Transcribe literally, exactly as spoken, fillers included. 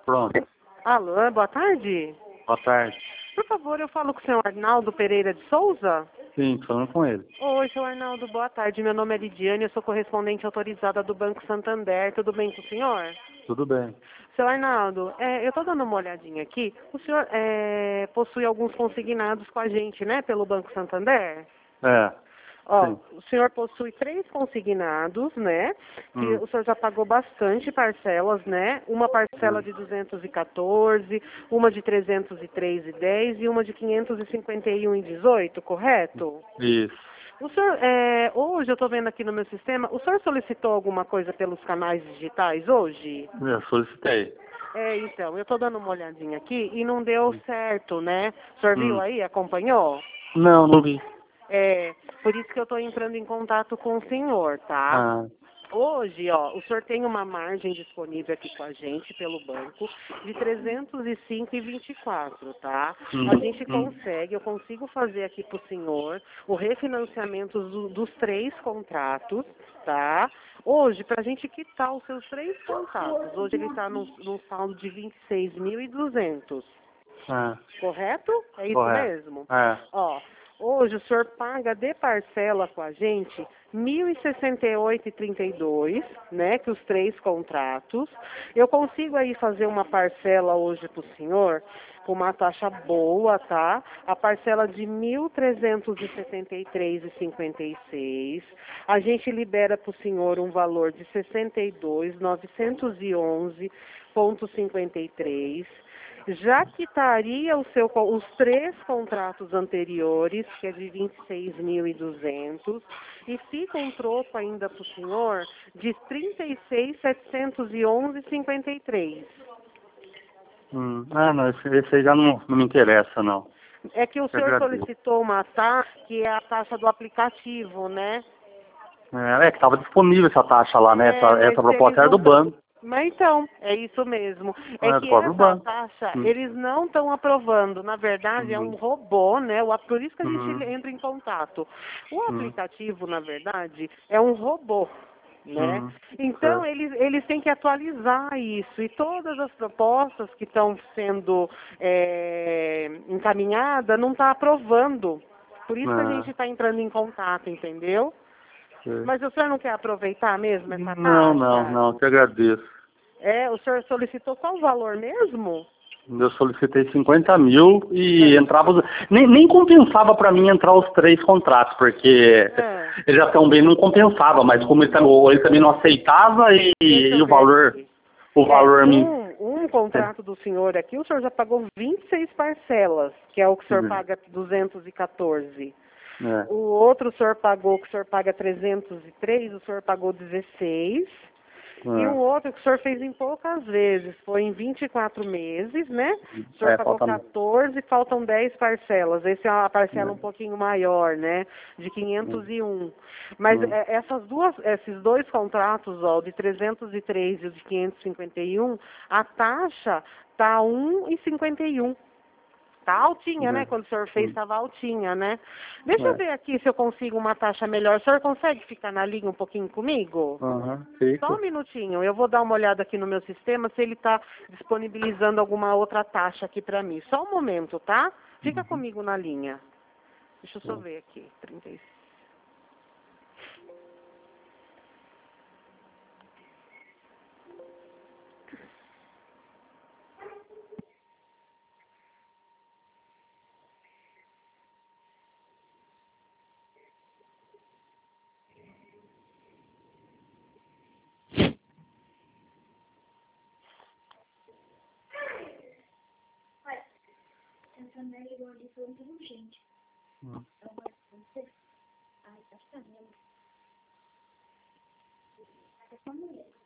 Pronto. Alô, boa tarde. Boa tarde. Por favor, eu falo com o senhor Arnaldo Pereira de Souza? Sim, falando com ele. Oi, senhor Arnaldo, boa tarde. Meu nome é Lidiane, eu sou correspondente autorizada do Banco Santander. Tudo bem com o senhor? Tudo bem. Senhor Arnaldo, é, eu estou dando uma olhadinha aqui. O senhor é, possui alguns consignados com a gente, né, pelo Banco Santander? É. Ó, Sim. o senhor possui três consignados, né? Que Hum. o senhor já pagou bastante parcelas, né? Uma parcela Hum. de duzentos e quatorze, uma de trezentos e três e dez e uma de quinhentos e cinquenta e um e dezoito, correto? Isso. O senhor, é, hoje eu estou vendo aqui no meu sistema, o senhor solicitou alguma coisa pelos canais digitais hoje? Eu solicitei. É, então, eu estou dando uma olhadinha aqui e não deu certo, né? O senhor viu Hum. aí, acompanhou? Não, não vi. É, por isso que eu estou entrando em contato com o senhor, tá? Ah. Hoje, ó, o senhor tem uma margem disponível aqui com a gente, pelo banco, de trezentos e cinco e vinte e quatro, tá? Hum. A gente Hum. consegue, eu consigo fazer aqui para o senhor o refinanciamento do- dos três contratos, tá? Hoje, para a gente quitar os seus três contratos, hoje ele está num, num saldo de vinte e seis mil e duzentos. Ah. Correto? É isso Correto. mesmo? É. Ó, hoje o senhor paga de parcela com a gente mil e sessenta e oito e trinta e dois, né, que os três contratos. Eu consigo aí fazer uma parcela hoje para o senhor com uma taxa boa, tá? A parcela de mil trezentos e setenta e três e cinquenta e seis. A gente libera para o senhor um valor de sessenta e dois mil novecentos e onze vírgula cinquenta e três. Já quitaria o seu, co- os três contratos anteriores, que é de vinte e seis mil e duzentos, e fica um troco ainda para o senhor de trinta e seis mil setecentos e onze vírgula cinquenta e três. Hum. Ah, não, esse, esse aí já não, não me interessa, não. É que o Eu senhor agradeço. solicitou uma taxa, que é a taxa do aplicativo, né? É, é que estava disponível essa taxa lá, né? Essa, É, mas essa eles proposta era não do estão. banco. Mas então, é isso mesmo. É É, do que próprio essa banco. taxa, Hum. eles não estão aprovando. Na verdade, é um Hum. robô, né? O- Por isso que a gente Hum. entra em contato. O Hum. aplicativo, na verdade, é um robô, né? Hum. Então, Certo. eles, eles têm que atualizar isso. E todas as propostas que estão sendo é, encaminhadas não está aprovando. Por isso que a Ah, gente está entrando em contato, entendeu? certo. Mas o senhor não quer aproveitar mesmo essa Não, não, taxa? não, te agradeço. É, o senhor solicitou qual o valor mesmo? Eu solicitei cinquenta mil e É. entrava. os- Nem, nem compensava para mim entrar os três contratos, porque É. eles já tão bem, não compensava, mas como ele, tam- ele também não aceitava e, Deixa e eu o ver valor, aqui. o É, valor me. um, um É. contrato do senhor aqui, o senhor já pagou vinte e seis parcelas, que é o que o senhor Hum. paga duzentos e quatorze. É. O outro o senhor pagou, que o senhor paga trezentos e três, o senhor pagou dezesseis. E um outro que o senhor fez em poucas vezes, foi em vinte e quatro meses, né? O senhor É, pagou falta. quatorze, faltam dez parcelas. Essa é uma parcela um É. pouquinho maior, né? De quinhentos e um. Mas Hum. é, essas duas, esses dois contratos, ó, o de trezentos e três e o de quinhentos e cinquenta e um, a taxa tá um e cinquenta e um. Tá altinha, né? É. Quando o senhor fez, Hum. estava altinha, né? Deixa eu É. ver aqui se eu consigo uma taxa melhor. O senhor consegue ficar na linha um pouquinho comigo? Aham, Só um fico. minutinho, eu vou dar uma olhada aqui no meu sistema se ele está disponibilizando alguma outra taxa aqui para mim. Só um momento, tá? Fica Uhum. comigo na linha. Deixa eu só Tá. ver aqui. trinta e seis. Hum. Ai, tá sabendo. É só mulher.